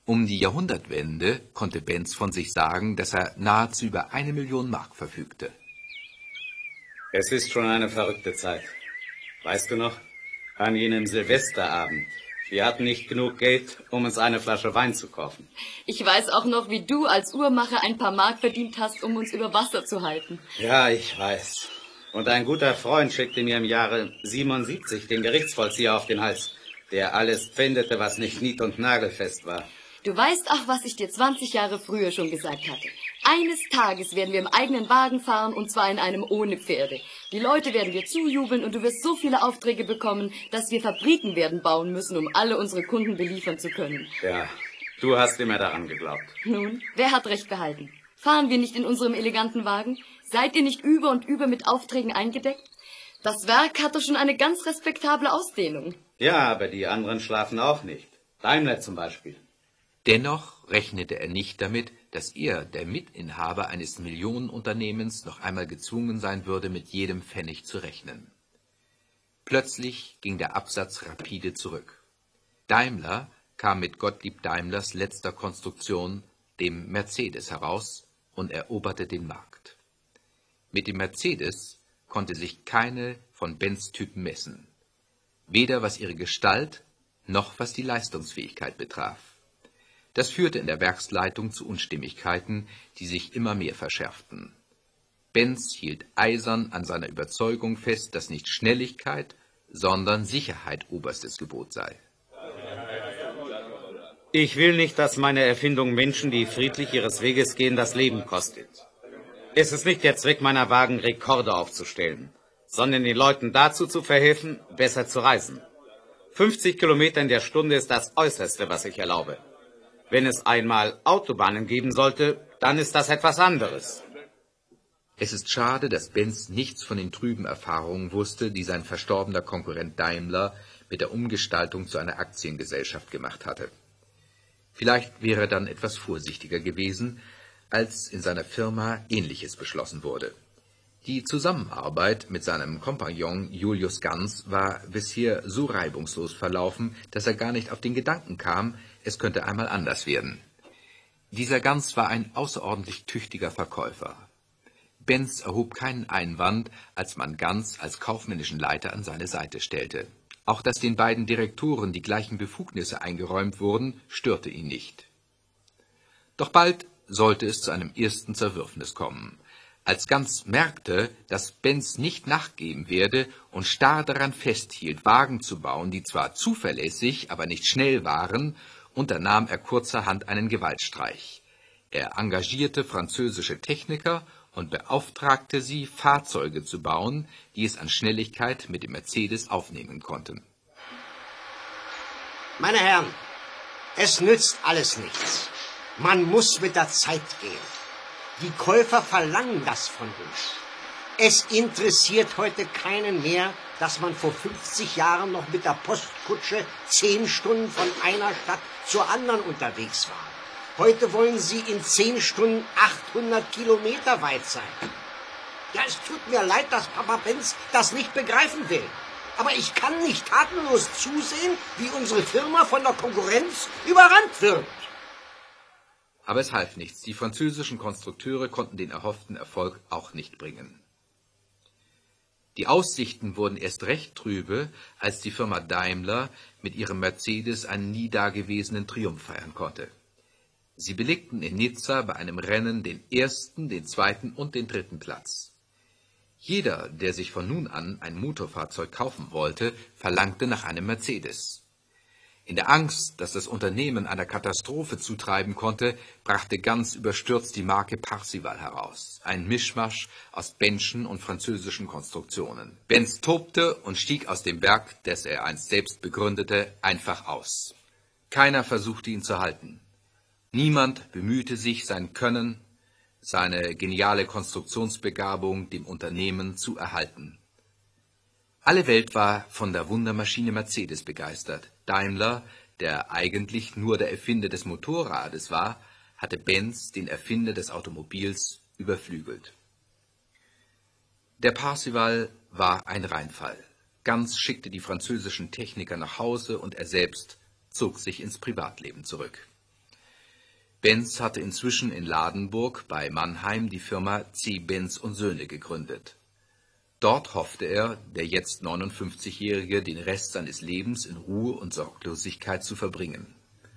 Um die Jahrhundertwende konnte Benz von sich sagen, dass er nahezu über 1 Million Mark verfügte. Es ist schon eine verrückte Zeit. Weißt du noch, an jenem Silvesterabend, wir hatten nicht genug Geld, um uns eine Flasche Wein zu kaufen. Ich weiß auch noch, wie du als Uhrmacher ein paar Mark verdient hast, um uns über Wasser zu halten. Ja, ich weiß. Und ein guter Freund schickte mir im Jahre 77 den Gerichtsvollzieher auf den Hals, der alles pfändete, was nicht nied- und nagelfest war. Du weißt auch, was ich dir 20 Jahre früher schon gesagt hatte. Eines Tages werden wir im eigenen Wagen fahren, und zwar in einem ohne Pferde. Die Leute werden dir zujubeln und du wirst so viele Aufträge bekommen, dass wir Fabriken werden bauen müssen, um alle unsere Kunden beliefern zu können. Ja, du hast immer daran geglaubt. Nun, wer hat recht behalten? Fahren wir nicht in unserem eleganten Wagen? Seid ihr nicht über und über mit Aufträgen eingedeckt? Das Werk hat doch schon eine ganz respektable Ausdehnung. Ja, aber die anderen schlafen auch nicht. Daimler zum Beispiel. Dennoch rechnete er nicht damit, dass er, der Mitinhaber eines Millionenunternehmens, noch einmal gezwungen sein würde, mit jedem Pfennig zu rechnen. Plötzlich ging der Absatz rapide zurück. Daimler kam mit Gottlieb Daimlers letzter Konstruktion, dem Mercedes, heraus und eroberte den Markt. Mit dem Mercedes konnte sich keine von Benz Typen messen, weder was ihre Gestalt noch was die Leistungsfähigkeit betraf. Das führte in der Werksleitung zu Unstimmigkeiten, die sich immer mehr verschärften. Benz hielt eisern an seiner Überzeugung fest, dass nicht Schnelligkeit, sondern Sicherheit oberstes Gebot sei. Ich will nicht, dass meine Erfindung Menschen, die friedlich ihres Weges gehen, das Leben kostet. Es ist nicht der Zweck meiner Wagen, Rekorde aufzustellen, sondern den Leuten dazu zu verhelfen, besser zu reisen. 50 Kilometer in der Stunde ist das Äußerste, was ich erlaube. Wenn es einmal Autobahnen geben sollte, dann ist das etwas anderes. Es ist schade, dass Benz nichts von den trüben Erfahrungen wusste, die sein verstorbener Konkurrent Daimler mit der Umgestaltung zu einer Aktiengesellschaft gemacht hatte. Vielleicht wäre er dann etwas vorsichtiger gewesen, als in seiner Firma Ähnliches beschlossen wurde. Die Zusammenarbeit mit seinem Kompagnon Julius Ganz war bisher so reibungslos verlaufen, dass er gar nicht auf den Gedanken kam, es könnte einmal anders werden. Dieser Ganz war ein außerordentlich tüchtiger Verkäufer. Benz erhob keinen Einwand, als man Ganz als kaufmännischen Leiter an seine Seite stellte. Auch dass den beiden Direktoren die gleichen Befugnisse eingeräumt wurden, störte ihn nicht. Doch bald sollte es zu einem ersten Zerwürfnis kommen. Als Ganz merkte, dass Benz nicht nachgeben werde und starr daran festhielt, Wagen zu bauen, die zwar zuverlässig, aber nicht schnell waren, unternahm er kurzerhand einen Gewaltstreich. Er engagierte französische Techniker und beauftragte sie, Fahrzeuge zu bauen, die es an Schnelligkeit mit dem Mercedes aufnehmen konnten. Meine Herren, es nützt alles nichts. Man muss mit der Zeit gehen. Die Käufer verlangen das von uns. Es interessiert heute keinen mehr, dass man vor 50 Jahren noch mit der Postkutsche 10 Stunden von einer Stadt zur anderen unterwegs war. Heute wollen sie in 10 Stunden 800 Kilometer weit sein. Ja, es tut mir leid, dass Papa Benz das nicht begreifen will. Aber ich kann nicht tatenlos zusehen, wie unsere Firma von der Konkurrenz überrannt wird. Aber es half nichts. Die französischen Konstrukteure konnten den erhofften Erfolg auch nicht bringen. Die Aussichten wurden erst recht trübe, als die Firma Daimler mit ihrem Mercedes einen nie dagewesenen Triumph feiern konnte. Sie belegten in Nizza bei einem Rennen den ersten, den zweiten und den dritten Platz. Jeder, der sich von nun an ein Motorfahrzeug kaufen wollte, verlangte nach einem Mercedes. In der Angst, dass das Unternehmen einer Katastrophe zutreiben konnte, brachte Ganz überstürzt die Marke Parsival heraus, ein Mischmasch aus Benz'schen und französischen Konstruktionen. Benz tobte und stieg aus dem Werk, das er einst selbst begründete, einfach aus. Keiner versuchte ihn zu halten. Niemand bemühte sich, sein Können, seine geniale Konstruktionsbegabung dem Unternehmen zu erhalten. Alle Welt war von der Wundermaschine Mercedes begeistert. Daimler, der eigentlich nur der Erfinder des Motorrades war, hatte Benz, den Erfinder des Automobils, überflügelt. Der Parsival war ein Reinfall. Ganz schickte die französischen Techniker nach Hause und er selbst zog sich ins Privatleben zurück. Benz hatte inzwischen in Ladenburg bei Mannheim die Firma C. Benz & Söhne gegründet. Dort hoffte er, der jetzt 59-Jährige, den Rest seines Lebens in Ruhe und Sorglosigkeit zu verbringen.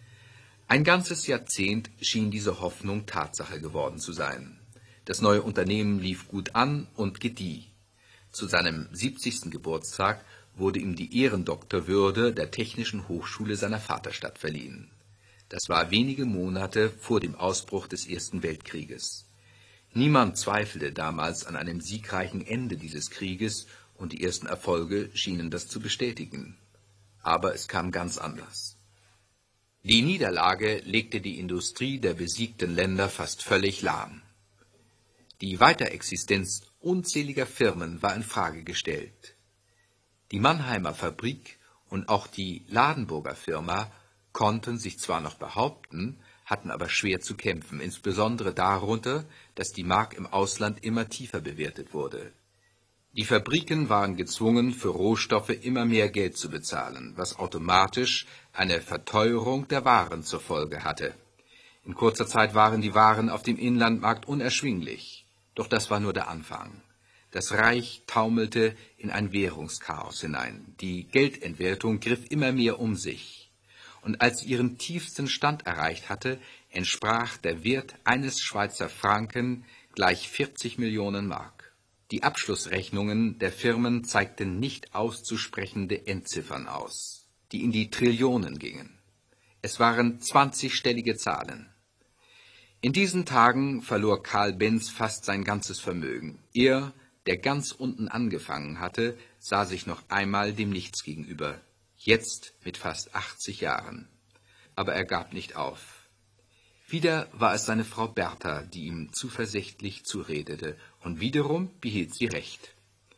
Ein ganzes Jahrzehnt schien diese Hoffnung Tatsache geworden zu sein. Das neue Unternehmen lief gut an und gedieh. Zu seinem 70. Geburtstag wurde ihm die Ehrendoktorwürde der Technischen Hochschule seiner Vaterstadt verliehen. Das war wenige Monate vor dem Ausbruch des Ersten Weltkrieges. Niemand zweifelte damals an einem siegreichen Ende dieses Krieges, und die ersten Erfolge schienen das zu bestätigen. Aber es kam ganz anders. Die Niederlage legte die Industrie der besiegten Länder fast völlig lahm. Die Weiterexistenz unzähliger Firmen war in Frage gestellt. Die Mannheimer Fabrik und auch die Ladenburger Firma konnten sich zwar noch behaupten, hatten aber schwer zu kämpfen, insbesondere darunter, dass die Mark im Ausland immer tiefer bewertet wurde. Die Fabriken waren gezwungen, für Rohstoffe immer mehr Geld zu bezahlen, was automatisch eine Verteuerung der Waren zur Folge hatte. In kurzer Zeit waren die Waren auf dem Inlandmarkt unerschwinglich. Doch das war nur der Anfang. Das Reich taumelte in ein Währungschaos hinein. Die Geldentwertung griff immer mehr um sich. Und als sie ihren tiefsten Stand erreicht hatte, entsprach der Wert eines Schweizer Franken gleich 40 Millionen Mark. Die Abschlussrechnungen der Firmen zeigten nicht auszusprechende Endziffern aus, die in die Trillionen gingen. Es waren 20-stellige Zahlen. In diesen Tagen verlor Carl Benz fast sein ganzes Vermögen. Er, der ganz unten angefangen hatte, sah sich noch einmal dem Nichts gegenüber. Jetzt mit fast 80 Jahren. Aber er gab nicht auf. Wieder war es seine Frau Bertha, die ihm zuversichtlich zuredete, und wiederum behielt sie recht.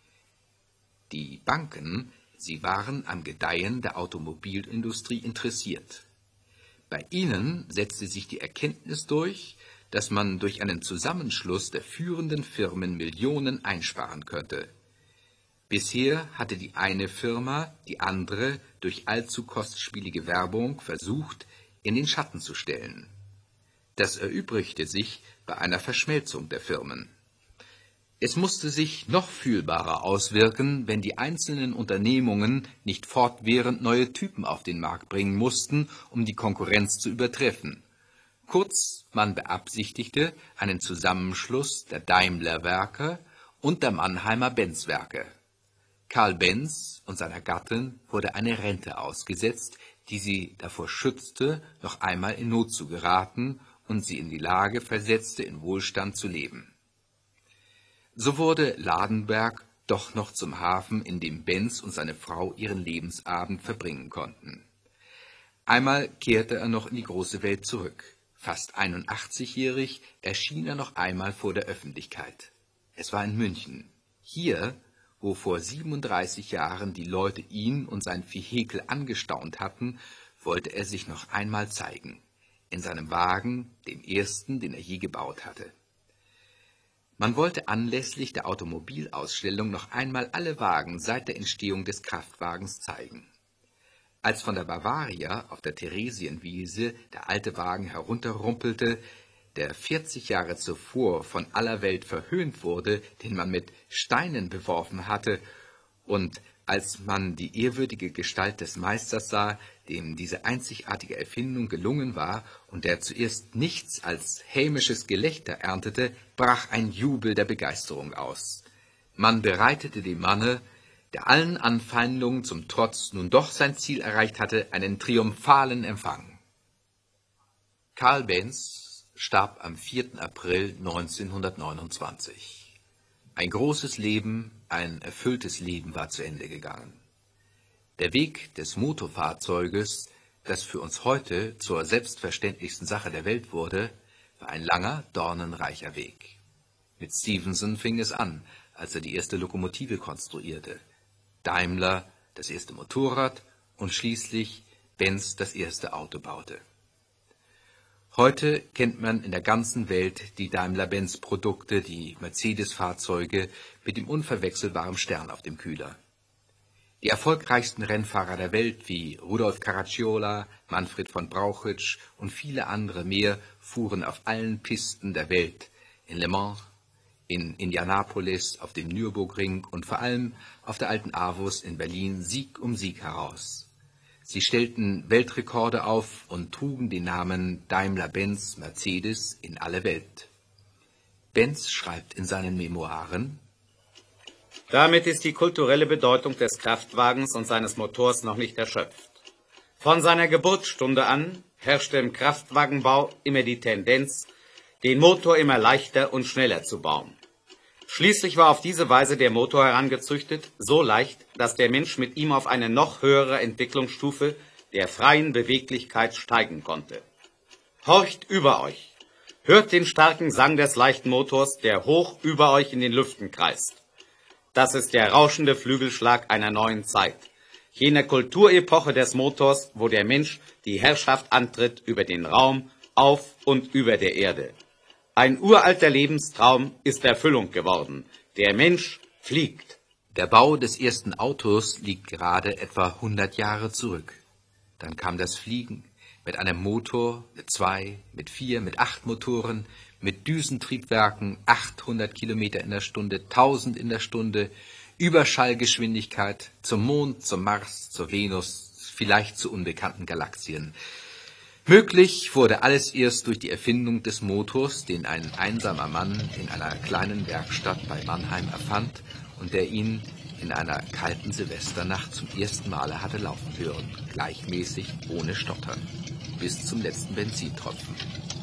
Die Banken, sie waren am Gedeihen der Automobilindustrie interessiert. Bei ihnen setzte sich die Erkenntnis durch, dass man durch einen Zusammenschluss der führenden Firmen Millionen einsparen könnte. Bisher hatte die eine Firma die andere durch allzu kostspielige Werbung versucht, in den Schatten zu stellen. Das erübrigte sich bei einer Verschmelzung der Firmen. Es musste sich noch fühlbarer auswirken, wenn die einzelnen Unternehmungen nicht fortwährend neue Typen auf den Markt bringen mussten, um die Konkurrenz zu übertreffen. Kurz, man beabsichtigte einen Zusammenschluss der Daimler-Werke und der Mannheimer Benz-Werke. Carl Benz und seiner Gattin wurde eine Rente ausgesetzt, die sie davor schützte, noch einmal in Not zu geraten und sie in die Lage versetzte, in Wohlstand zu leben. So wurde Ladenburg doch noch zum Hafen, in dem Benz und seine Frau ihren Lebensabend verbringen konnten. Einmal kehrte er noch in die große Welt zurück. Fast 81-jährig erschien er noch einmal vor der Öffentlichkeit. Es war in München. Hier, wo vor 37 Jahren die Leute ihn und sein Vehikel angestaunt hatten, wollte er sich noch einmal zeigen. In seinem Wagen, dem ersten, den er je gebaut hatte. Man wollte anlässlich der Automobilausstellung noch einmal alle Wagen seit der Entstehung des Kraftwagens zeigen. Als von der Bavaria auf der Theresienwiese der alte Wagen herunterrumpelte, der 40 Jahre zuvor von aller Welt verhöhnt wurde, den man mit Steinen beworfen hatte, und als man die ehrwürdige Gestalt des Meisters sah, dem diese einzigartige Erfindung gelungen war und der zuerst nichts als hämisches Gelächter erntete, brach ein Jubel der Begeisterung aus. Man bereitete dem Manne, der allen Anfeindungen zum Trotz nun doch sein Ziel erreicht hatte, einen triumphalen Empfang. Carl Benz starb am 4. April 1929. Ein großes Leben, ein erfülltes Leben war zu Ende gegangen. Der Weg des Motorfahrzeuges, das für uns heute zur selbstverständlichsten Sache der Welt wurde, war ein langer, dornenreicher Weg. Mit Stephenson fing es an, als er die erste Lokomotive konstruierte. Daimler das erste Motorrad und schließlich Benz das erste Auto baute. Heute kennt man in der ganzen Welt die Daimler-Benz-Produkte, die Mercedes-Fahrzeuge mit dem unverwechselbaren Stern auf dem Kühler. Die erfolgreichsten Rennfahrer der Welt wie Rudolf Caracciola, Manfred von Brauchitsch und viele andere mehr fuhren auf allen Pisten der Welt, in Le Mans, in Indianapolis, auf dem Nürburgring und vor allem auf der Alten Avus in Berlin Sieg um Sieg heraus. Sie stellten Weltrekorde auf und trugen den Namen Daimler-Benz Mercedes in alle Welt. Benz schreibt in seinen Memoiren: Damit ist die kulturelle Bedeutung des Kraftwagens und seines Motors noch nicht erschöpft. Von seiner Geburtsstunde an herrschte im Kraftwagenbau immer die Tendenz, den Motor immer leichter und schneller zu bauen. Schließlich war auf diese Weise der Motor herangezüchtet, so leicht, dass der Mensch mit ihm auf eine noch höhere Entwicklungsstufe der freien Beweglichkeit steigen konnte. Horcht über euch! Hört den starken Sang des leichten Motors, der hoch über euch in den Lüften kreist. Das ist der rauschende Flügelschlag einer neuen Zeit, jener Kulturepoche des Motors, wo der Mensch die Herrschaft antritt über den Raum, auf und über der Erde. Ein uralter Lebenstraum ist Erfüllung geworden. Der Mensch fliegt. Der Bau des ersten Autos liegt gerade etwa 100 Jahre zurück. Dann kam das Fliegen mit einem Motor, mit 2, mit 4, mit 8 Motoren, mit Düsentriebwerken, 800 Kilometer in der Stunde, 1000 in der Stunde, Überschallgeschwindigkeit zum Mond, zum Mars, zur Venus, vielleicht zu unbekannten Galaxien. Möglich wurde alles erst durch die Erfindung des Motors, den ein einsamer Mann in einer kleinen Werkstatt bei Mannheim erfand und der ihn in einer kalten Silvesternacht zum ersten Male hatte laufen hören, gleichmäßig, ohne Stottern, bis zum letzten Benzintropfen.